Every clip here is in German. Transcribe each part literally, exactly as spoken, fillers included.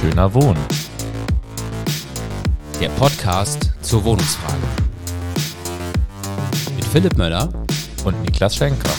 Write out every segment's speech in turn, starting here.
Schöner Wohnen. Der Podcast zur Wohnungsfrage. Mit Philipp Möller und Niklas Schenker.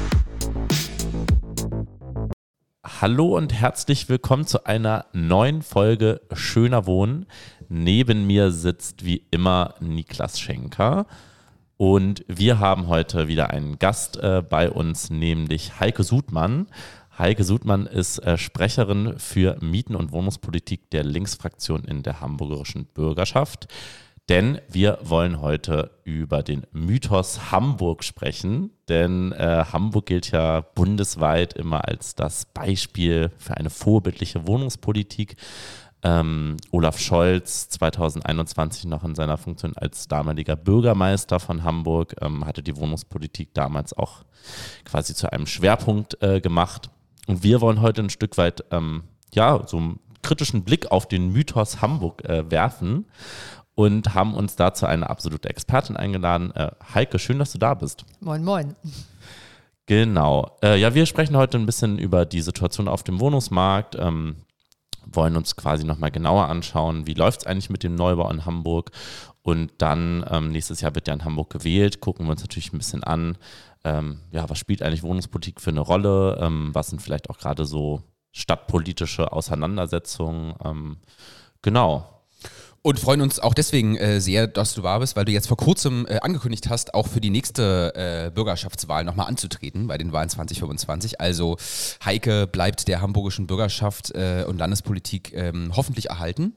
Hallo und herzlich willkommen zu einer neuen Folge Schöner Wohnen. Neben mir sitzt wie immer Niklas Schenker. Und wir haben heute wieder einen Gast äh, bei uns, nämlich Heike Sudmann. Heike Sudmann ist äh, Sprecherin für Mieten- und Wohnungspolitik der Linksfraktion in der hamburgerischen Bürgerschaft. Denn wir wollen heute über den Mythos Hamburg sprechen. Denn äh, Hamburg gilt ja bundesweit immer als das Beispiel für eine vorbildliche Wohnungspolitik. Ähm, Olaf Scholz, zweitausendeinundzwanzig noch in seiner Funktion als damaliger Bürgermeister von Hamburg, ähm, hatte die Wohnungspolitik damals auch quasi zu einem Schwerpunkt äh, gemacht. Und wir wollen heute ein Stück weit ähm, ja, so einen kritischen Blick auf den Mythos Hamburg äh, werfen und haben uns dazu eine absolute Expertin eingeladen. Äh, Heike, schön, dass du da bist. Moin, moin. Genau. Äh, ja, wir sprechen heute ein bisschen über die Situation auf dem Wohnungsmarkt, ähm, wollen uns quasi nochmal genauer anschauen, wie läuft es eigentlich mit dem Neubau in Hamburg. Und dann, ähm, nächstes Jahr wird ja in Hamburg gewählt, gucken wir uns natürlich ein bisschen an, ähm, ja, was spielt eigentlich Wohnungspolitik für eine Rolle, ähm, was sind vielleicht auch gerade so stadtpolitische Auseinandersetzungen, ähm, genau. und freuen uns auch deswegen äh, sehr, dass du da bist, weil du jetzt vor kurzem äh, angekündigt hast, auch für die nächste äh, Bürgerschaftswahl nochmal anzutreten, bei den Wahlen zwanzig fünfundzwanzig. Also Heike bleibt der hamburgischen Bürgerschaft äh, und Landespolitik ähm, hoffentlich erhalten.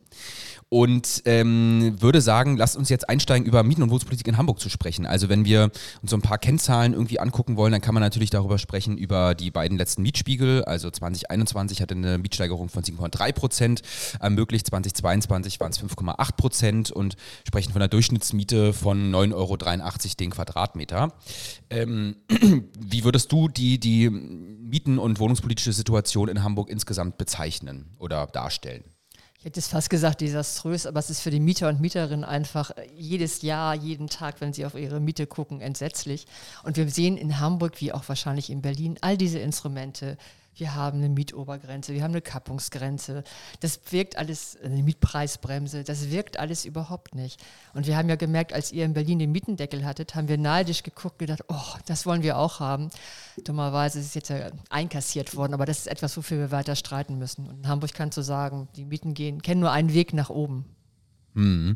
Und ähm, würde sagen, lasst uns jetzt einsteigen, über Mieten- und Wohnungspolitik in Hamburg zu sprechen. Also wenn wir uns so ein paar Kennzahlen irgendwie angucken wollen, dann kann man natürlich darüber sprechen, über die beiden letzten Mietspiegel. Also zwanzig einundzwanzig hatte eine Mietsteigerung von sieben Komma drei Prozent ermöglicht, zwanzig zweiundzwanzig waren es fünf Komma acht Prozent und sprechen von einer Durchschnittsmiete von neun Euro dreiundachtzig den Quadratmeter. Ähm, wie würdest du die, die Mieten- und wohnungspolitische Situation in Hamburg insgesamt bezeichnen oder darstellen? Ich hätte es fast gesagt desaströs, aber es ist für die Mieter und Mieterinnen einfach jedes Jahr, jeden Tag, wenn sie auf ihre Miete gucken, entsetzlich. Und wir sehen in Hamburg, wie auch wahrscheinlich in Berlin, all diese Instrumente. Wir haben eine Mietobergrenze, wir haben eine Kappungsgrenze. Das wirkt alles, eine Mietpreisbremse, das wirkt alles überhaupt nicht. Und wir haben ja gemerkt, als ihr in Berlin den Mietendeckel hattet, haben wir neidisch geguckt und gedacht, oh, das wollen wir auch haben. Dummerweise ist es jetzt ja einkassiert worden, aber das ist etwas, wofür wir weiter streiten müssen. Und in Hamburg kannst du sagen, die Mieten gehen, kennen nur einen Weg nach oben. Mhm.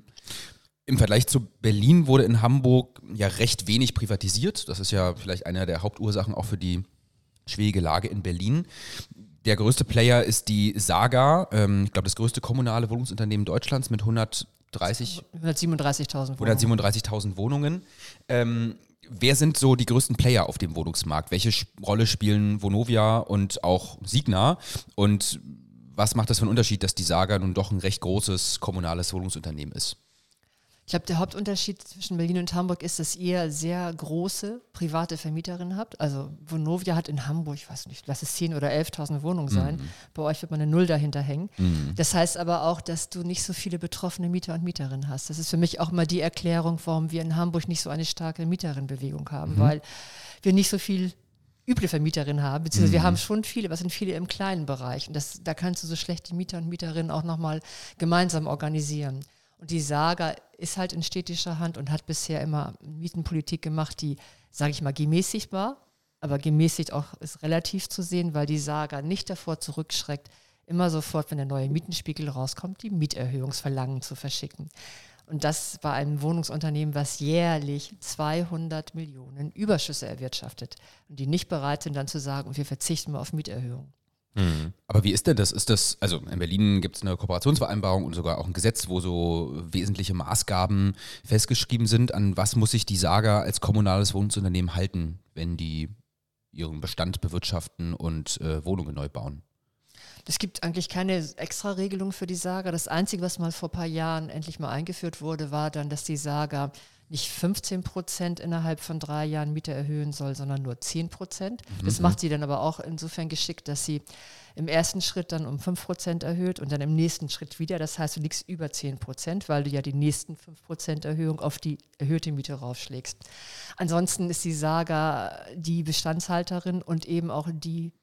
Im Vergleich zu Berlin wurde in Hamburg ja recht wenig privatisiert. Das ist ja vielleicht eine der Hauptursachen auch für die schwierige Lage in Berlin. Der größte Player ist die Saga, ähm, ich glaube das größte kommunale Wohnungsunternehmen Deutschlands mit hundertdreißig hundertsiebenunddreißigtausend Wohnungen. hundertsiebenunddreißigtausend Wohnungen. Ähm, wer sind so die größten Player auf dem Wohnungsmarkt? Welche Sch- Rolle spielen Vonovia und auch Signa? Und was macht das für einen Unterschied, dass die Saga nun doch ein recht großes kommunales Wohnungsunternehmen ist? Ich glaube, der Hauptunterschied zwischen Berlin und Hamburg ist, dass ihr sehr große private Vermieterinnen habt. Also Vonovia hat in Hamburg, ich weiß nicht, lass es zehntausend oder elftausend Wohnungen sein. Mhm. Bei euch wird man eine Null dahinter hängen. Mhm. Das heißt aber auch, dass du nicht so viele betroffene Mieter und Mieterinnen hast. Das ist für mich auch mal die Erklärung, warum wir in Hamburg nicht so eine starke Mieterinnenbewegung haben, mhm. weil wir nicht so viel üble Vermieterinnen haben, beziehungsweise mhm. wir haben schon viele, was sind viele im kleinen Bereich. Und das, da kannst du so schlecht die Mieter und Mieterinnen auch nochmal gemeinsam organisieren. Und die Saga ist halt in städtischer Hand und hat bisher immer Mietenpolitik gemacht, die, sage ich mal, gemäßigt war. Aber gemäßigt auch ist relativ zu sehen, weil die Saga nicht davor zurückschreckt, immer sofort, wenn der neue Mietenspiegel rauskommt, die Mieterhöhungsverlangen zu verschicken. Und das war ein Wohnungsunternehmen, was jährlich zweihundert Millionen Überschüsse erwirtschaftet. Und die nicht bereit sind, dann zu sagen, wir verzichten mal auf Mieterhöhungen. Mhm. Aber wie ist denn das? Ist das, also in Berlin gibt es eine Kooperationsvereinbarung und sogar auch ein Gesetz, wo so wesentliche Maßgaben festgeschrieben sind. An was muss sich die Saga als kommunales Wohnungsunternehmen halten, wenn die ihren Bestand bewirtschaften und äh, Wohnungen neu bauen? Es gibt eigentlich keine Extra-Regelung für die Saga. Das Einzige, was mal vor ein paar Jahren endlich mal eingeführt wurde, war dann, dass die Saga nicht fünfzehn Prozent innerhalb von drei Jahren Miete erhöhen soll, sondern nur zehn Prozent. Mhm. Das macht sie dann aber auch insofern geschickt, dass sie im ersten Schritt dann um fünf Prozent erhöht und dann im nächsten Schritt wieder. Das heißt, du liegst über zehn Prozent, weil du ja die nächsten fünf Prozent Erhöhung auf die erhöhte Miete raufschlägst. Ansonsten ist die Saga die Bestandshalterin und eben auch die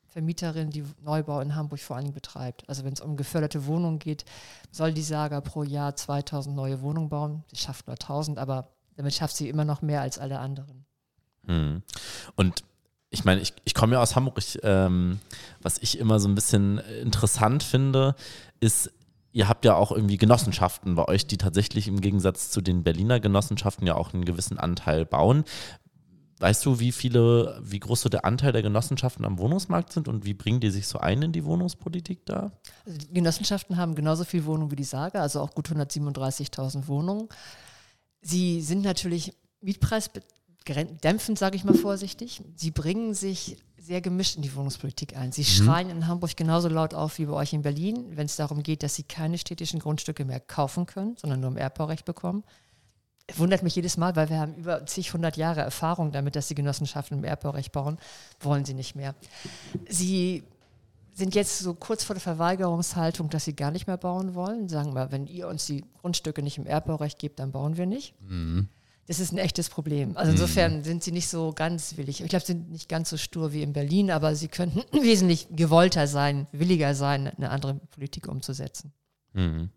Vermieterin, die Neubau in Hamburg vor allem betreibt. Also wenn es um geförderte Wohnungen geht, soll die Saga pro Jahr zweitausend neue Wohnungen bauen. Sie schafft nur tausend, aber damit schafft sie immer noch mehr als alle anderen. Hm. Und ich meine, ich, ich komme ja aus Hamburg. Ich, ähm, was ich immer so ein bisschen interessant finde, ist, ihr habt ja auch irgendwie Genossenschaften bei euch, die tatsächlich im Gegensatz zu den Berliner Genossenschaften ja auch einen gewissen Anteil bauen. Weißt du, wie viele, wie groß so der Anteil der Genossenschaften am Wohnungsmarkt sind und wie bringen die sich so ein in die Wohnungspolitik da? Also die Genossenschaften haben genauso viel Wohnungen wie die Saga, also auch gut hundertsiebenunddreißigtausend Wohnungen. Sie sind natürlich mietpreisdämpfend, sage ich mal vorsichtig. Sie bringen sich sehr gemischt in die Wohnungspolitik ein. Sie mhm. schreien in Hamburg genauso laut auf wie bei euch in Berlin, wenn es darum geht, dass sie keine städtischen Grundstücke mehr kaufen können, sondern nur im Erbbaurecht bekommen. Wundert mich jedes Mal, weil wir haben über zig, hundert Jahre Erfahrung damit, dass die Genossenschaften im Erbbaurecht bauen, wollen sie nicht mehr. Sie sind jetzt so kurz vor der Verweigerungshaltung, dass sie gar nicht mehr bauen wollen. Sagen wir, wenn ihr uns die Grundstücke nicht im Erbbaurecht gebt, dann bauen wir nicht. Mhm. Das ist ein echtes Problem. Also insofern mhm. sind sie nicht so ganz willig. Ich glaube, sie sind nicht ganz so stur wie in Berlin, aber sie könnten wesentlich gewollter sein, williger sein, eine andere Politik umzusetzen. Mhm.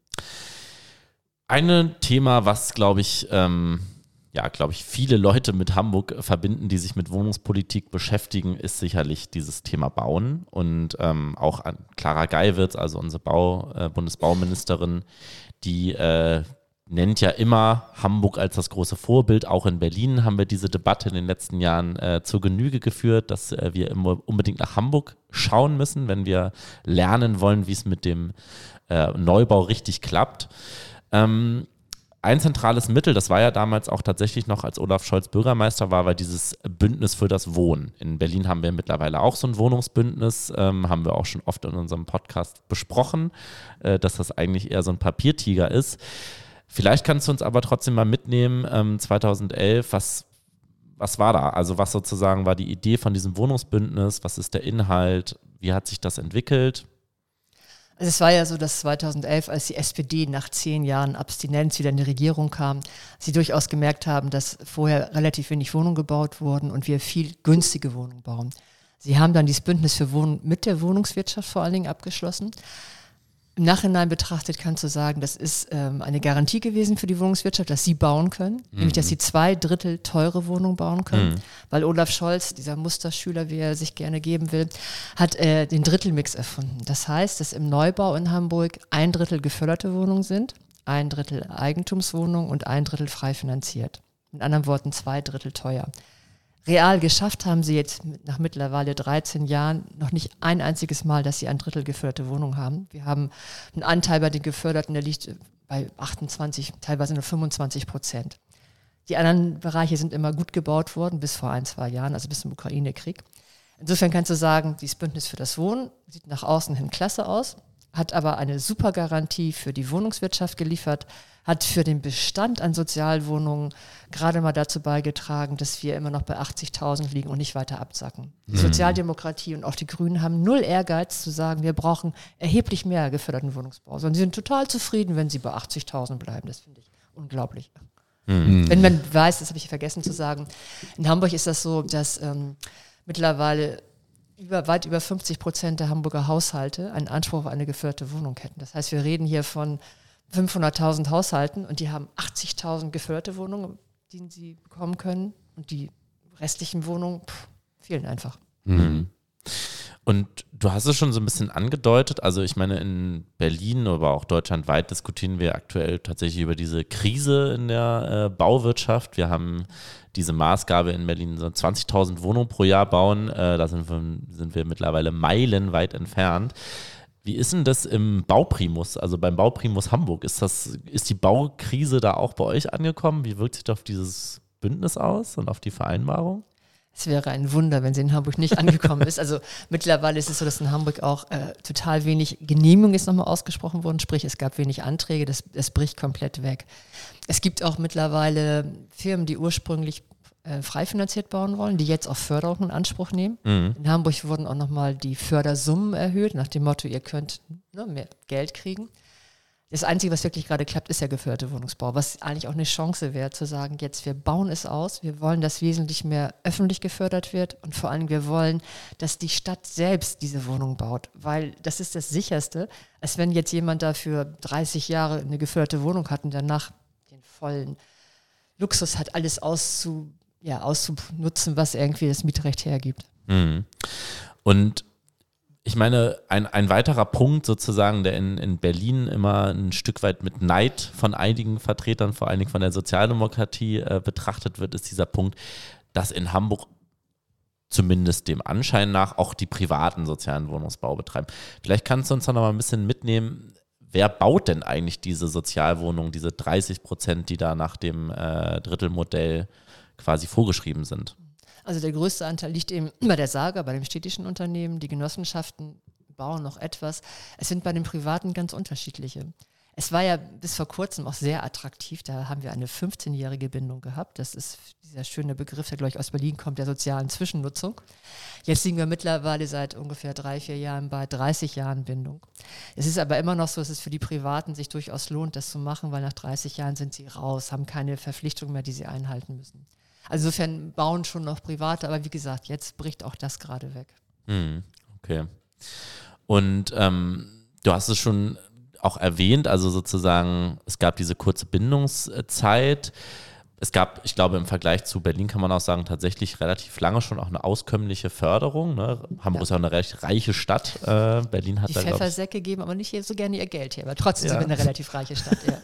Ein Thema, was, glaube ich, ähm, ja, glaube ich, viele Leute mit Hamburg verbinden, die sich mit Wohnungspolitik beschäftigen, ist sicherlich dieses Thema Bauen. Und ähm, auch an Clara Geiwitz, also unsere Bau, äh, Bundesbauministerin, die äh, nennt ja immer Hamburg als das große Vorbild. Auch in Berlin haben wir diese Debatte in den letzten Jahren äh, zur Genüge geführt, dass äh, wir immer unbedingt nach Hamburg schauen müssen, wenn wir lernen wollen, wie es mit dem äh, Neubau richtig klappt. Ähm, ein zentrales Mittel, das war ja damals auch tatsächlich noch, als Olaf Scholz Bürgermeister war, war dieses Bündnis für das Wohnen. In Berlin haben wir mittlerweile auch so ein Wohnungsbündnis, ähm, haben wir auch schon oft in unserem Podcast besprochen, äh, dass das eigentlich eher so ein Papiertiger ist. Vielleicht kannst du uns aber trotzdem mal mitnehmen, ähm, zweitausendelf, was, was war da? Also was sozusagen war die Idee von diesem Wohnungsbündnis, was ist der Inhalt, wie hat sich das entwickelt? Also es war ja so, dass zweitausendelf, als die S P D nach zehn Jahren Abstinenz wieder in die Regierung kam, sie durchaus gemerkt haben, dass vorher relativ wenig Wohnungen gebaut wurden und wir viel günstige Wohnungen bauen. Sie haben dann dieses Bündnis für Wohnen mit der Wohnungswirtschaft vor allen Dingen abgeschlossen. Im Nachhinein betrachtet kannst du sagen, das ist ähm, eine Garantie gewesen für die Wohnungswirtschaft, dass sie bauen können, mhm. nämlich dass sie zwei Drittel teure Wohnungen bauen können, mhm. weil Olaf Scholz, dieser Musterschüler, wie er sich gerne geben will, hat äh, den Drittelmix erfunden. Das heißt, dass im Neubau in Hamburg ein Drittel geförderte Wohnungen sind, ein Drittel Eigentumswohnungen und ein Drittel frei finanziert. Mit anderen Worten, zwei Drittel teuer. Real geschafft haben sie jetzt nach mittlerweile dreizehn Jahren noch nicht ein einziges Mal, dass sie ein Drittel geförderte Wohnungen haben. Wir haben einen Anteil bei den Geförderten, der liegt bei achtundzwanzig, teilweise nur fünfundzwanzig Prozent. Die anderen Bereiche sind immer gut gebaut worden, bis vor ein, zwei Jahren, also bis zum Ukraine-Krieg. Insofern kannst du sagen, dieses Bündnis für das Wohnen sieht nach außen hin klasse aus, hat aber eine super Garantie für die Wohnungswirtschaft geliefert, hat für den Bestand an Sozialwohnungen gerade mal dazu beigetragen, dass wir immer noch bei achtzigtausend liegen und nicht weiter absacken. Die mhm. Sozialdemokratie und auch die Grünen haben null Ehrgeiz zu sagen, wir brauchen erheblich mehr geförderten Wohnungsbau, sondern sie sind total zufrieden, wenn sie bei achtzigtausend bleiben. Das finde ich unglaublich. Mhm. Wenn man weiß, das habe ich vergessen zu sagen, in Hamburg ist das so, dass ähm, mittlerweile über, weit über fünfzig Prozent der Hamburger Haushalte einen Anspruch auf eine geförderte Wohnung hätten. Das heißt, wir reden hier von fünfhunderttausend Haushalten und die haben achtzigtausend geförderte Wohnungen, die sie bekommen können und die restlichen Wohnungen pff, fehlen einfach. Mhm. Und du hast es schon so ein bisschen angedeutet, also ich meine in Berlin, aber auch deutschlandweit diskutieren wir aktuell tatsächlich über diese Krise in der äh, Bauwirtschaft. Wir haben diese Maßgabe in Berlin, so zwanzigtausend Wohnungen pro Jahr bauen, äh, da sind wir, sind wir mittlerweile meilenweit entfernt. Wie ist denn das im Bauprimus, also beim Bauprimus Hamburg? Ist das, ist die Baukrise da auch bei euch angekommen? Wie wirkt sich das auf dieses Bündnis aus und auf die Vereinbarung? Es wäre ein Wunder, wenn sie in Hamburg nicht angekommen ist. Also mittlerweile ist es so, dass in Hamburg auch äh, total wenig Genehmigung ist nochmal ausgesprochen worden, sprich es gab wenig Anträge, das, das bricht komplett weg. Es gibt auch mittlerweile Firmen, die ursprünglich äh, frei finanziert bauen wollen, die jetzt auch Förderung in Anspruch nehmen. Mhm. In Hamburg wurden auch nochmal die Fördersummen erhöht, nach dem Motto, ihr könnt ne, mehr Geld kriegen. Das Einzige, was wirklich gerade klappt, ist der geförderte Wohnungsbau, was eigentlich auch eine Chance wäre, zu sagen, jetzt wir bauen es aus, wir wollen, dass wesentlich mehr öffentlich gefördert wird und vor allem wir wollen, dass die Stadt selbst diese Wohnung baut, weil das ist das Sicherste, als wenn jetzt jemand dafür dreißig Jahre eine geförderte Wohnung hat und danach den vollen Luxus hat, alles auszu, ja, auszunutzen, was irgendwie das Mietrecht hergibt. Mhm. Und ich meine, ein, ein weiterer Punkt sozusagen, der in, in Berlin immer ein Stück weit mit Neid von einigen Vertretern, vor allen Dingen von der Sozialdemokratie, äh, betrachtet wird, ist dieser Punkt, dass in Hamburg zumindest dem Anschein nach auch die privaten sozialen Wohnungsbau betreiben. Vielleicht kannst du uns da noch mal ein bisschen mitnehmen, wer baut denn eigentlich diese Sozialwohnungen, diese dreißig Prozent, die da nach dem äh, Drittelmodell quasi vorgeschrieben sind? Also der größte Anteil liegt eben bei der Saga, bei dem städtischen Unternehmen. Die Genossenschaften bauen noch etwas. Es sind bei den Privaten ganz unterschiedliche. Es war ja bis vor kurzem auch sehr attraktiv. Da haben wir eine fünfzehnjährige Bindung gehabt. Das ist dieser schöne Begriff, der, glaube ich, aus Berlin kommt, der sozialen Zwischennutzung. Jetzt liegen wir mittlerweile seit ungefähr drei, vier Jahren bei dreißig Jahren Bindung. Es ist aber immer noch so, dass es für die Privaten sich durchaus lohnt, das zu machen, weil nach dreißig Jahren sind sie raus, haben keine Verpflichtungen mehr, die sie einhalten müssen. Also insofern bauen schon noch Private, aber wie gesagt, jetzt bricht auch das gerade weg. Hm, okay. Und ähm, du hast es schon auch erwähnt, also sozusagen, es gab diese kurze Bindungszeit. Es gab, ich glaube, im Vergleich zu Berlin kann man auch sagen, tatsächlich relativ lange schon auch eine auskömmliche Förderung. Ne? Hamburg ja. ist ja auch eine recht reiche Stadt. Äh, Berlin hat die da, Pfeffersäcke geben aber nicht so gerne ihr Geld her, aber trotzdem ja. sind wir eine relativ reiche Stadt. Ja.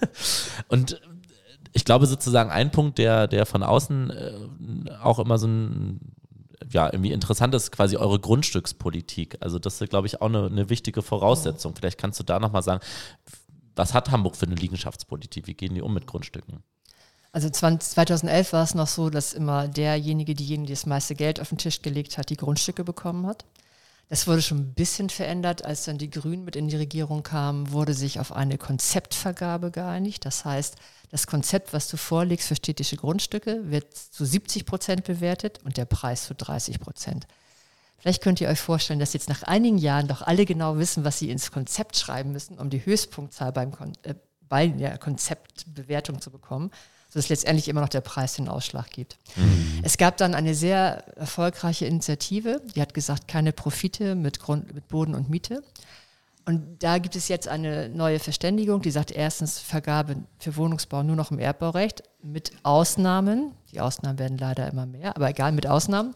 Und ich glaube sozusagen ein Punkt, der, der von außen äh, auch immer so ein, ja, irgendwie interessant ist, quasi eure Grundstückspolitik. Also das ist, glaube ich, auch eine, eine wichtige Voraussetzung. Oh. Vielleicht kannst du da nochmal sagen, was hat Hamburg für eine Liegenschaftspolitik? Wie gehen die um mit Grundstücken? Also zweitausendelf war es noch so, dass immer derjenige, diejenige, die das meiste Geld auf den Tisch gelegt hat, die Grundstücke bekommen hat. Das wurde schon ein bisschen verändert, als dann die Grünen mit in die Regierung kamen, wurde sich auf eine Konzeptvergabe geeinigt. Das heißt, das Konzept, was du vorlegst für städtische Grundstücke, wird zu siebzig Prozent bewertet und der Preis zu dreißig Prozent. Vielleicht könnt ihr euch vorstellen, dass jetzt nach einigen Jahren doch alle genau wissen, was sie ins Konzept schreiben müssen, um die Höchstpunktzahl beim Kon- äh, bei der Konzeptbewertung zu bekommen, sodass letztendlich immer noch der Preis den Ausschlag gibt. Mhm. Es gab dann eine sehr erfolgreiche Initiative, die hat gesagt, keine Profite mit, Grund, mit Boden und Miete. Und da gibt es jetzt eine neue Verständigung, die sagt erstens Vergabe für Wohnungsbau nur noch im Erbbaurecht mit Ausnahmen. Die Ausnahmen werden leider immer mehr, aber egal, mit Ausnahmen.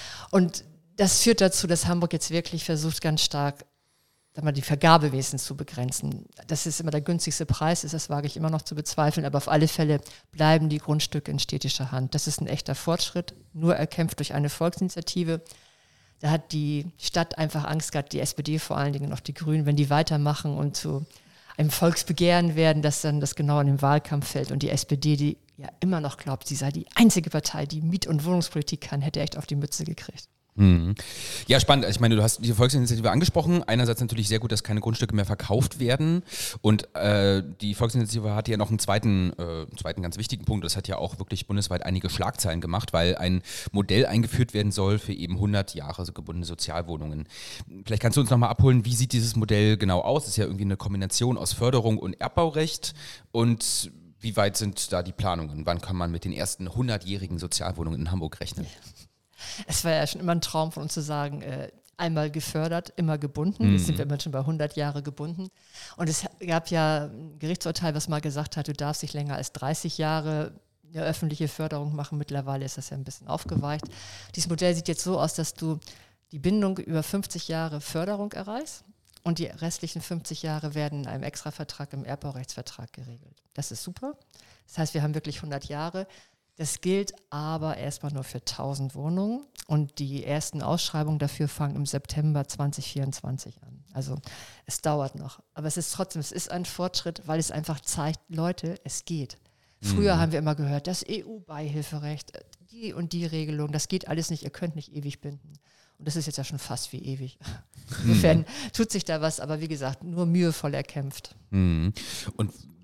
Und das führt dazu, dass Hamburg jetzt wirklich versucht, ganz stark sagen wir, die Vergabewesen zu begrenzen. Das ist immer der günstigste Preis, ist, das wage ich immer noch zu bezweifeln, aber auf alle Fälle bleiben die Grundstücke in städtischer Hand. Das ist ein echter Fortschritt, nur erkämpft durch eine Volksinitiative. Da hat die Stadt einfach Angst gehabt, die S P D vor allen Dingen und auch die Grünen, wenn die weitermachen und zu einem Volksbegehren werden, dass dann das genau in den Wahlkampf fällt. Und die S P D, die ja immer noch glaubt, sie sei die einzige Partei, die Miet- und Wohnungspolitik kann, hätte echt auf die Mütze gekriegt. Mhm. Ja, spannend. Ich meine, du hast die Volksinitiative angesprochen. Einerseits natürlich sehr gut, dass keine Grundstücke mehr verkauft werden. Und äh, die Volksinitiative hat ja noch einen zweiten, äh, einen zweiten ganz wichtigen Punkt. Das hat ja auch wirklich bundesweit einige Schlagzeilen gemacht, weil ein Modell eingeführt werden soll für eben hundert Jahre gebundene Sozialwohnungen. Vielleicht kannst du uns nochmal abholen, wie sieht dieses Modell genau aus? Das ist ja irgendwie eine Kombination aus Förderung und Erbbaurecht. Und wie weit sind da die Planungen? Wann kann man mit den ersten hundertjährigen Sozialwohnungen in Hamburg rechnen? Es war ja schon immer ein Traum von uns zu sagen, äh, einmal gefördert, immer gebunden. Mhm. Jetzt sind wir immer schon bei hundert Jahre gebunden. Und es gab ja ein Gerichtsurteil, was mal gesagt hat, du darfst nicht länger als dreißig Jahre eine öffentliche Förderung machen. Mittlerweile ist das ja ein bisschen aufgeweicht. Dieses Modell sieht jetzt so aus, dass du die Bindung über fünfzig Jahre Förderung erreichst und die restlichen fünfzig Jahre werden in einem Extravertrag, im Erbbaurechtsvertrag geregelt. Das ist super. Das heißt, wir haben wirklich hundert Jahre. Das gilt aber erstmal nur für tausend Wohnungen und die ersten Ausschreibungen dafür fangen im September zwanzig vierundzwanzig an. Also es dauert noch, aber es ist trotzdem, es ist ein Fortschritt, weil es einfach zeigt, Leute, es geht. Früher mhm. haben wir immer gehört, das E U-Beihilferecht, die und die Regelung, das geht alles nicht, ihr könnt nicht ewig binden. Und das ist jetzt ja schon fast wie ewig. Insofern tut sich da was, aber wie gesagt, nur mühevoll erkämpft. Mhm. Und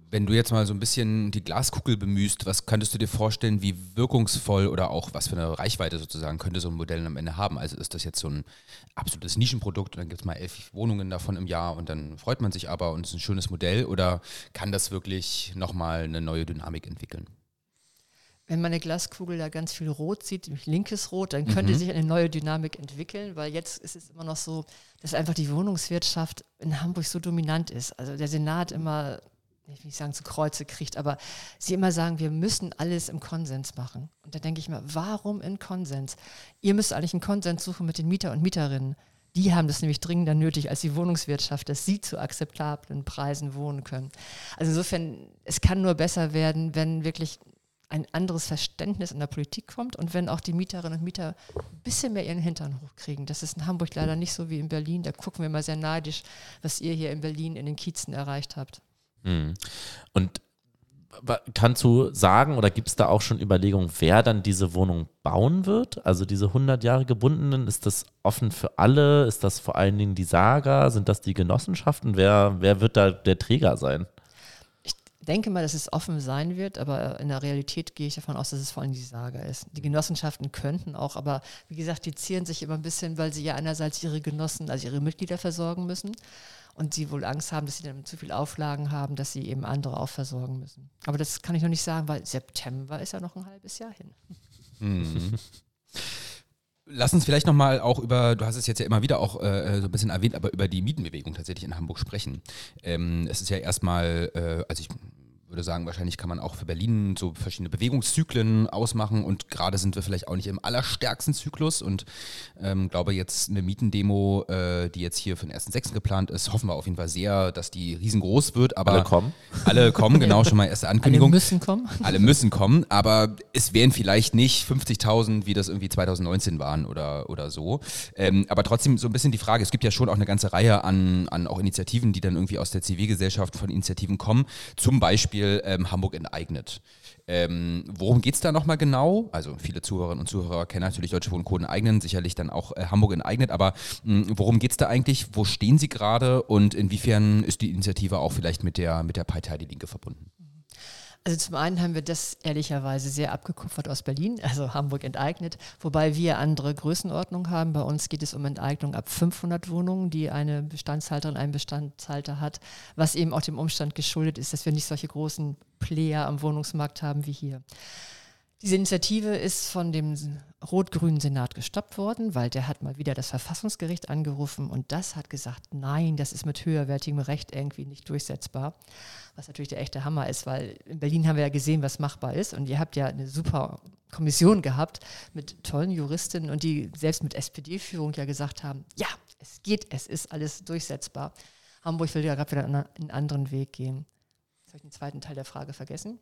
Wenn du jetzt mal so ein bisschen die Glaskugel bemühst, was könntest du dir vorstellen, wie wirkungsvoll oder auch was für eine Reichweite sozusagen könnte so ein Modell am Ende haben? Also ist das jetzt so ein absolutes Nischenprodukt und dann gibt es mal elf Wohnungen davon im Jahr und dann freut man sich aber und es ist ein schönes Modell, oder kann das wirklich nochmal eine neue Dynamik entwickeln? Wenn man eine Glaskugel da ganz viel Rot sieht, nämlich linkes Rot, dann könnte mhm. sich eine neue Dynamik entwickeln, weil jetzt ist es immer noch so, dass einfach die Wohnungswirtschaft in Hamburg so dominant ist. Also der Senat immer, ich will nicht sagen zu Kreuze kriegt, aber sie immer sagen, wir müssen alles im Konsens machen. Und da denke ich mir, warum in Konsens? Ihr müsst eigentlich einen Konsens suchen mit den Mieter und Mieterinnen. Die haben das nämlich dringender nötig als die Wohnungswirtschaft, dass sie zu akzeptablen Preisen wohnen können. Also insofern, es kann nur besser werden, wenn wirklich ein anderes Verständnis in der Politik kommt und wenn auch die Mieterinnen und Mieter ein bisschen mehr ihren Hintern hochkriegen. Das ist in Hamburg leider nicht so wie in Berlin. Da gucken wir mal sehr neidisch, was ihr hier in Berlin in den Kiezen erreicht habt. Hm. Und kannst du sagen, oder gibt es da auch schon Überlegungen, wer dann diese Wohnung bauen wird? Also diese hundert Jahre gebundenen, ist das offen für alle? Ist das vor allen Dingen die Saga? Sind das die Genossenschaften? Wer, wer wird da der Träger sein? Ich denke mal, dass es offen sein wird, aber in der Realität gehe ich davon aus, dass es vor allem die Saga ist. Die Genossenschaften könnten auch, aber wie gesagt, die zieren sich immer ein bisschen, weil sie ja einerseits ihre Genossen, also ihre Mitglieder versorgen müssen und sie wohl Angst haben, dass sie dann zu viel Auflagen haben, dass sie eben andere auch versorgen müssen. Aber das kann ich noch nicht sagen, weil September ist ja noch ein halbes Jahr hin. Mhm. Lass uns vielleicht nochmal auch über, du hast es jetzt ja immer wieder auch äh, so ein bisschen erwähnt, aber über die Mietenbewegung tatsächlich in Hamburg sprechen. Ähm, es ist ja erstmal, äh, also ich würde sagen, wahrscheinlich kann man auch für Berlin so verschiedene Bewegungszyklen ausmachen und gerade sind wir vielleicht auch nicht im allerstärksten Zyklus und ähm, glaube jetzt eine Mietendemo, äh, die jetzt hier für den ersten sechsten geplant ist, hoffen wir auf jeden Fall sehr, dass die riesengroß wird. Aber alle kommen. Alle kommen, genau, schon mal erste Ankündigung. Alle müssen kommen. Alle müssen kommen, aber es wären vielleicht nicht fünfzigtausend, wie das irgendwie zweitausendneunzehn waren oder, oder so. Ähm, aber trotzdem so ein bisschen die Frage, es gibt ja schon auch eine ganze Reihe an, an auch Initiativen, die dann irgendwie aus der Zivilgesellschaft von Initiativen kommen, zum Beispiel Ähm, Hamburg enteignet. Ähm, worum geht es da nochmal genau? Also viele Zuhörerinnen und Zuhörer kennen natürlich Deutsche Wohnen Co. enteignen, sicherlich dann auch äh, Hamburg enteignet, aber mh, worum geht es da eigentlich? Wo stehen Sie gerade und inwiefern ist die Initiative auch vielleicht mit der, mit der Partei Die Linke verbunden? Also zum einen haben wir das ehrlicherweise sehr abgekupfert aus Berlin, also Hamburg enteignet, wobei wir andere Größenordnung haben. Bei uns geht es um Enteignung ab fünfhundert Wohnungen, die eine Bestandshalterin, einen Bestandshalter hat, was eben auch dem Umstand geschuldet ist, dass wir nicht solche großen Player am Wohnungsmarkt haben wie hier. Diese Initiative ist von dem rot-grünen Senat gestoppt worden, weil der hat mal wieder das Verfassungsgericht angerufen und das hat gesagt, nein, das ist mit höherwertigem Recht irgendwie nicht durchsetzbar. Was natürlich der echte Hammer ist, weil in Berlin haben wir ja gesehen, was machbar ist und ihr habt ja eine super Kommission gehabt mit tollen Juristinnen und die selbst mit S P D-Führung ja gesagt haben, ja, es geht, es ist alles durchsetzbar. Hamburg will ja gerade wieder einen anderen Weg gehen. Jetzt habe ich den zweiten Teil der Frage vergessen.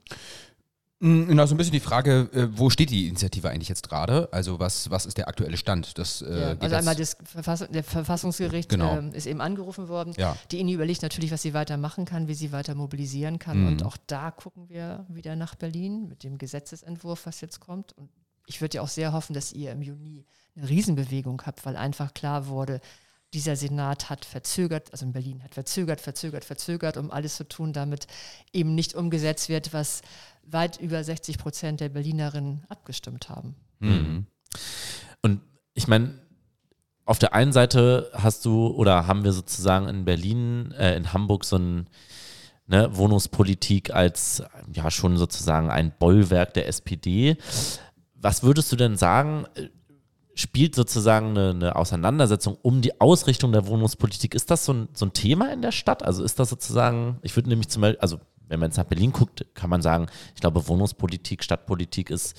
Genau, so ein bisschen die Frage, äh, wo steht die Initiative eigentlich jetzt gerade? Also was, was ist der aktuelle Stand? Das, äh, ja, also einmal das Verfassung, der Verfassungsgericht genau. ähm, ist eben angerufen worden. Ja. Die I N I überlegt natürlich, was sie weiter machen kann, wie sie weiter mobilisieren kann. Mhm. Und auch da gucken wir wieder nach Berlin mit dem Gesetzesentwurf, was jetzt kommt. Und ich würde ja auch sehr hoffen, dass ihr im Juni eine Riesenbewegung habt, weil einfach klar wurde, dieser Senat hat verzögert, also in Berlin hat verzögert, verzögert, verzögert, um alles zu tun, damit eben nicht umgesetzt wird, was weit über sechzig Prozent der Berlinerinnen abgestimmt haben. Mhm. Und ich meine, auf der einen Seite hast du oder haben wir sozusagen in Berlin, äh, in Hamburg so ein ne, Wohnungspolitik als ja schon sozusagen ein Bollwerk der S P D. Was würdest du denn sagen, spielt sozusagen eine, eine Auseinandersetzung um die Ausrichtung der Wohnungspolitik? Ist das so ein, so ein Thema in der Stadt? Also ist das sozusagen, ich würde nämlich zum Beispiel, also wenn man jetzt nach Berlin guckt, kann man sagen, ich glaube, Wohnungspolitik, Stadtpolitik ist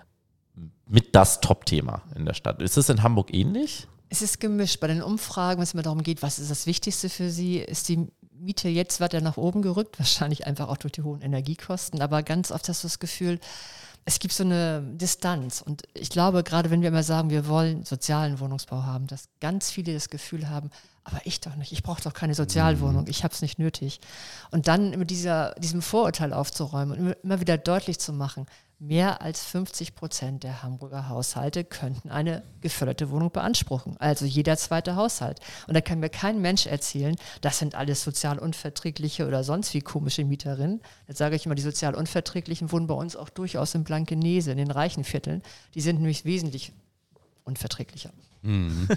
mit das Top-Thema in der Stadt. Ist es in Hamburg ähnlich? Es ist gemischt. Bei den Umfragen, wenn es immer darum geht, was ist das Wichtigste für Sie, ist die Miete jetzt weiter nach oben gerückt, wahrscheinlich einfach auch durch die hohen Energiekosten, aber ganz oft hast du das Gefühl, es gibt so eine Distanz und ich glaube, gerade wenn wir immer sagen, wir wollen sozialen Wohnungsbau haben, dass ganz viele das Gefühl haben, aber ich doch nicht, ich brauche doch keine Sozialwohnung, ich habe es nicht nötig. Und dann mit dieser, diesem Vorurteil aufzuräumen und immer wieder deutlich zu machen, mehr als fünfzig Prozent der Hamburger Haushalte könnten eine geförderte Wohnung beanspruchen. Also jeder zweite Haushalt. Und da kann mir kein Mensch erzählen, das sind alles sozial unverträgliche oder sonst wie komische Mieterinnen. Jetzt sage ich immer, die sozial unverträglichen wohnen bei uns auch durchaus in Blankenese, in den reichen Vierteln. Die sind nämlich wesentlich unverträglicher. Mhm.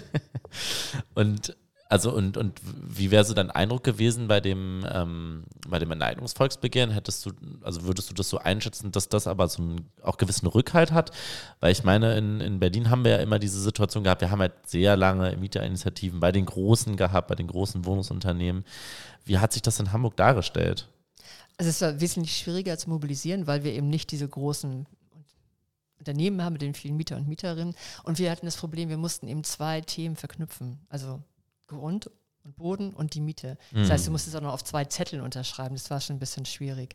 Und Also und, und wie wäre so dein Eindruck gewesen bei dem, ähm, bei dem Enteignungsvolksbegehren? Hättest du, also würdest du das so einschätzen, dass das aber so einen auch gewissen Rückhalt hat? Weil ich meine, in, in Berlin haben wir ja immer diese Situation gehabt, wir haben halt sehr lange Mieterinitiativen bei den Großen gehabt, bei den großen Wohnungsunternehmen. Wie hat sich das in Hamburg dargestellt? Also es war wesentlich schwieriger zu mobilisieren, weil wir eben nicht diese großen Unternehmen haben mit den vielen Mieter und Mieterinnen. Und wir hatten das Problem, wir mussten eben zwei Themen verknüpfen. Also Grund und Boden und die Miete. Das Mhm. heißt, du musstest auch noch auf zwei Zetteln unterschreiben. Das war schon ein bisschen schwierig.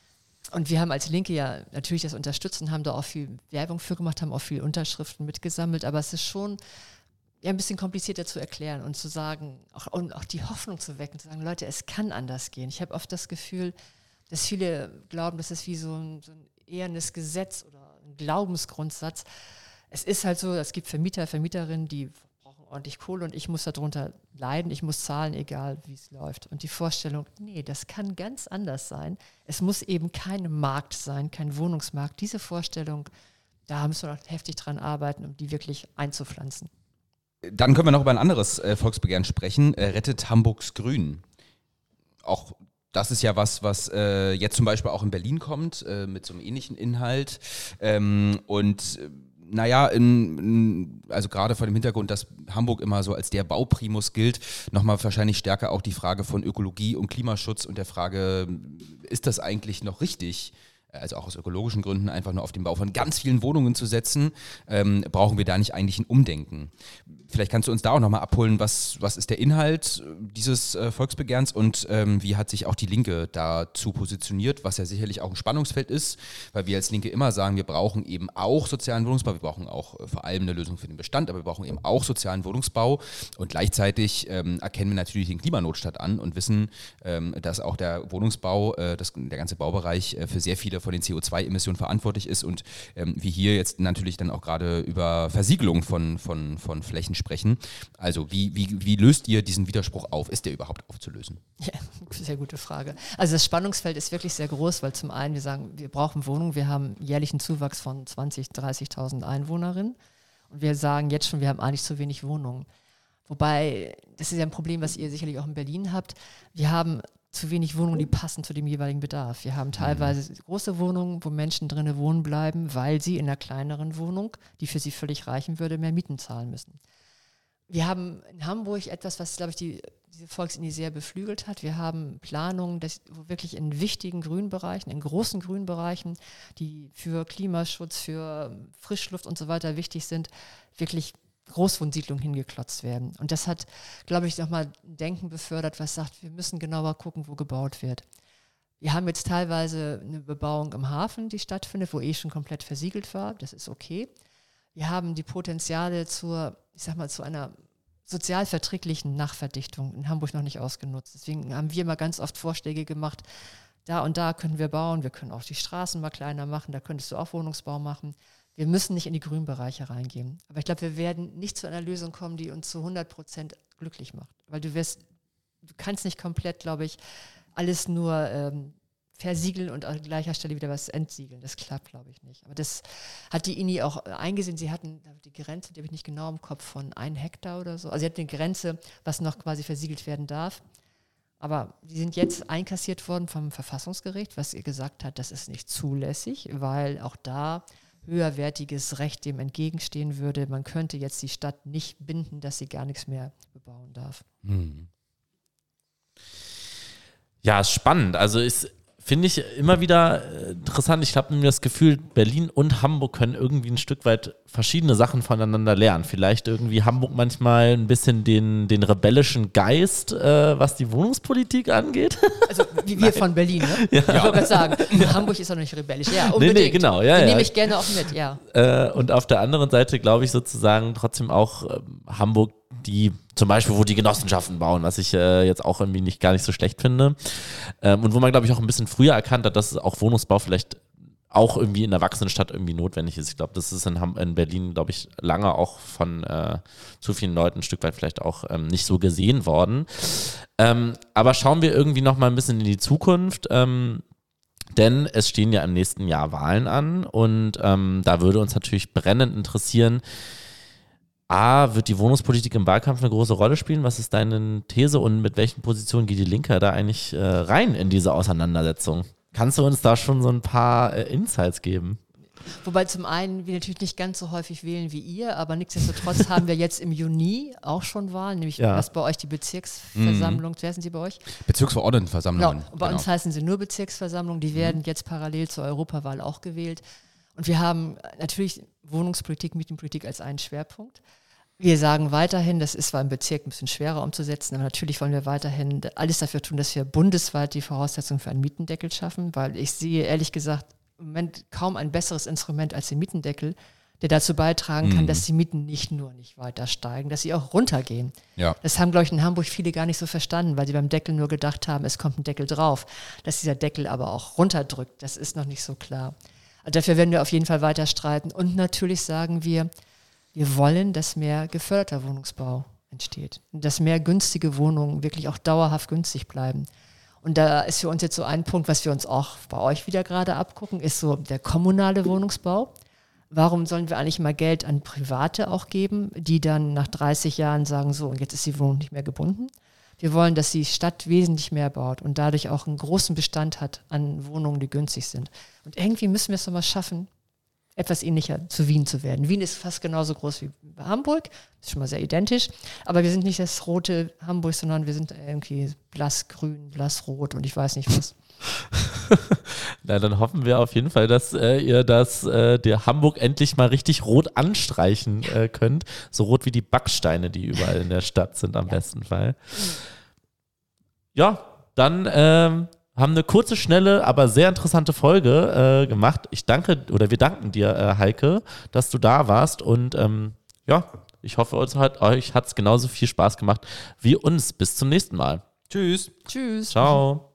Und wir haben als Linke ja natürlich das unterstützt und haben da auch viel Werbung für gemacht, haben auch viel Unterschriften mitgesammelt. Aber es ist schon ja, ein bisschen komplizierter zu erklären und zu sagen, auch, und auch die Hoffnung zu wecken, zu sagen, Leute, es kann anders gehen. Ich habe oft das Gefühl, dass viele glauben, das ist wie so ein, so ein ehrenes Gesetz oder ein Glaubensgrundsatz. Es ist halt so, es gibt Vermieter, Vermieterinnen, die ordentlich Kohle und ich muss darunter leiden, ich muss zahlen, egal wie es läuft. Und die Vorstellung, nee, das kann ganz anders sein. Es muss eben kein Markt sein, kein Wohnungsmarkt. Diese Vorstellung, da müssen wir noch heftig dran arbeiten, um die wirklich einzupflanzen. Dann können wir noch über ein anderes äh, Volksbegehren sprechen, äh, Rettet Hamburgs Grün. Auch das ist ja was, was äh, jetzt zum Beispiel auch in Berlin kommt, äh, mit so einem ähnlichen Inhalt. Ähm, und äh, Naja, in, in, also gerade vor dem Hintergrund, dass Hamburg immer so als der Bauprimus gilt, nochmal wahrscheinlich stärker auch die Frage von Ökologie und Klimaschutz und der Frage, ist das eigentlich noch richtig? Also auch aus ökologischen Gründen einfach nur auf den Bau von ganz vielen Wohnungen zu setzen, ähm, brauchen wir da nicht eigentlich ein Umdenken? Vielleicht kannst du uns da auch nochmal abholen, was, was ist der Inhalt dieses äh, Volksbegehrens und ähm, wie hat sich auch die Linke dazu positioniert, was ja sicherlich auch ein Spannungsfeld ist, weil wir als Linke immer sagen, wir brauchen eben auch sozialen Wohnungsbau, wir brauchen auch äh, vor allem eine Lösung für den Bestand, aber wir brauchen eben auch sozialen Wohnungsbau und gleichzeitig ähm, erkennen wir natürlich den Klimanotstand an und wissen, ähm, dass auch der Wohnungsbau, äh, das, der ganze Baubereich äh, für sehr viele von den C O zwei Emissionen verantwortlich ist und ähm, wir hier jetzt natürlich dann auch gerade über Versiegelung von, von, von Flächen sprechen. Also wie, wie, wie löst ihr diesen Widerspruch auf? Ist der überhaupt aufzulösen? Ja, sehr gute Frage. Also das Spannungsfeld ist wirklich sehr groß, weil zum einen wir sagen, wir brauchen Wohnungen, wir haben jährlichen Zuwachs von zwanzigtausend, dreißigtausend Einwohnerinnen und wir sagen jetzt schon, wir haben eigentlich zu wenig Wohnungen. Wobei, das ist ja ein Problem, was ihr sicherlich auch in Berlin habt, wir haben zu wenig Wohnungen, die passen zu dem jeweiligen Bedarf. Wir haben teilweise große Wohnungen, wo Menschen drinnen wohnen bleiben, weil sie in einer kleineren Wohnung, die für sie völlig reichen würde, mehr Mieten zahlen müssen. Wir haben in Hamburg etwas, was, glaube ich, die, diese Volksinitiative sehr beflügelt hat. Wir haben Planungen, dass, wo wirklich in wichtigen Grünbereichen, in großen Grünbereichen, die für Klimaschutz, für Frischluft und so weiter wichtig sind, wirklich Großwohnsiedlungen hingeklotzt werden. Und das hat, glaube ich, nochmal ein Denken befördert, was sagt, wir müssen genauer gucken, wo gebaut wird. Wir haben jetzt teilweise eine Bebauung im Hafen, die stattfindet, wo eh schon komplett versiegelt war. Das ist okay. Wir haben die Potenziale zur, ich sag mal, zu einer sozial verträglichen Nachverdichtung in Hamburg noch nicht ausgenutzt. Deswegen haben wir mal ganz oft Vorschläge gemacht, da und da können wir bauen, wir können auch die Straßen mal kleiner machen, da könntest du auch Wohnungsbau machen. Wir müssen nicht in die Grünbereiche reingehen. Aber ich glaube, wir werden nicht zu einer Lösung kommen, die uns zu hundert Prozent glücklich macht. Weil du wirst, du kannst nicht komplett, glaube ich, alles nur ähm, versiegeln und an gleicher Stelle wieder was entsiegeln. Das klappt, glaube ich, nicht. Aber das hat die I N I auch eingesehen. Sie hatten die Grenze, die habe ich nicht genau im Kopf, von ein Hektar oder so. Also sie hatten eine Grenze, was noch quasi versiegelt werden darf. Aber die sind jetzt einkassiert worden vom Verfassungsgericht, was ihr gesagt hat, das ist nicht zulässig, weil auch da höherwertiges Recht dem entgegenstehen würde. Man könnte jetzt die Stadt nicht binden, dass sie gar nichts mehr bebauen darf. Hm. Ja, ist spannend. Also ist, finde ich immer wieder interessant. Ich habe mir das Gefühl, Berlin und Hamburg können irgendwie ein Stück weit verschiedene Sachen voneinander lernen. Vielleicht irgendwie Hamburg manchmal ein bisschen den, den rebellischen Geist, äh, was die Wohnungspolitik angeht. Also wie wir von Berlin, ne? Ja. Ich wollte gerade sagen, Hamburg ist auch noch nicht rebellisch. Ja, unbedingt. Nee, nee, genau. Ja, Den ja. nehme ich gerne auch mit, ja. Äh, und auf der anderen Seite glaube ich sozusagen trotzdem auch äh, Hamburg, die zum Beispiel, wo die Genossenschaften bauen, was ich äh, jetzt auch irgendwie nicht gar nicht so schlecht finde. Ähm, und wo man, glaube ich, auch ein bisschen früher erkannt hat, dass auch Wohnungsbau vielleicht auch irgendwie in einer wachsenden Stadt irgendwie notwendig ist. Ich glaube, das ist in, Ham- in Berlin, glaube ich, lange auch von äh, zu vielen Leuten ein Stück weit vielleicht auch ähm, nicht so gesehen worden. Ähm, aber schauen wir irgendwie noch mal ein bisschen in die Zukunft, ähm, denn es stehen ja im nächsten Jahr Wahlen an und ähm, da würde uns natürlich brennend interessieren, A, wird die Wohnungspolitik im Wahlkampf eine große Rolle spielen? Was ist deine These und mit welchen Positionen geht die Linke da eigentlich äh, rein in diese Auseinandersetzung? Kannst du uns da schon so ein paar äh, Insights geben? Wobei zum einen wir natürlich nicht ganz so häufig wählen wie ihr, aber nichtsdestotrotz haben wir jetzt im Juni auch schon Wahlen, nämlich Ja. was bei euch die Bezirksversammlung, wer sind sie bei euch? Bezirksverordnetenversammlungen. Genau, bei uns heißen sie nur Bezirksversammlungen, die werden jetzt parallel zur Europawahl auch gewählt. Und wir haben natürlich Wohnungspolitik, Mietenpolitik als einen Schwerpunkt. Wir sagen weiterhin, das ist zwar im Bezirk ein bisschen schwerer umzusetzen, aber natürlich wollen wir weiterhin alles dafür tun, dass wir bundesweit die Voraussetzungen für einen Mietendeckel schaffen, weil ich sehe ehrlich gesagt im Moment kaum ein besseres Instrument als den Mietendeckel, der dazu beitragen kann, Mhm. dass die Mieten nicht nur nicht weiter steigen, dass sie auch runtergehen. Ja. Das haben, glaube ich, in Hamburg viele gar nicht so verstanden, weil sie beim Deckel nur gedacht haben, es kommt ein Deckel drauf. Dass dieser Deckel aber auch runterdrückt, das ist noch nicht so klar. Also dafür werden wir auf jeden Fall weiter streiten. Und natürlich sagen wir, wir wollen, dass mehr geförderter Wohnungsbau entsteht. Dass mehr günstige Wohnungen wirklich auch dauerhaft günstig bleiben. Und da ist für uns jetzt so ein Punkt, was wir uns auch bei euch wieder gerade abgucken, ist so der kommunale Wohnungsbau. Warum sollen wir eigentlich mal Geld an Private auch geben, die dann nach dreißig Jahren sagen, so, und jetzt ist die Wohnung nicht mehr gebunden? Wir wollen, dass die Stadt wesentlich mehr baut und dadurch auch einen großen Bestand hat an Wohnungen, die günstig sind. Und irgendwie müssen wir es nochmal schaffen, etwas ähnlicher zu Wien zu werden. Wien ist fast genauso groß wie Hamburg, ist schon mal sehr identisch, aber wir sind nicht das rote Hamburg, sondern wir sind irgendwie blassgrün, blassrot und ich weiß nicht was. Na, dann hoffen wir auf jeden Fall, dass äh, ihr das äh, der Hamburg endlich mal richtig rot anstreichen äh, könnt. So rot wie die Backsteine, die überall in der Stadt sind, am besten Fall. Ja, dann ähm, haben eine kurze, schnelle, aber sehr interessante Folge äh, gemacht. Ich danke, oder wir danken dir, äh, Heike, dass du da warst und ähm, ja, ich hoffe, uns hat, euch hat es genauso viel Spaß gemacht wie uns. Bis zum nächsten Mal. Tschüss. Tschüss. Ciao.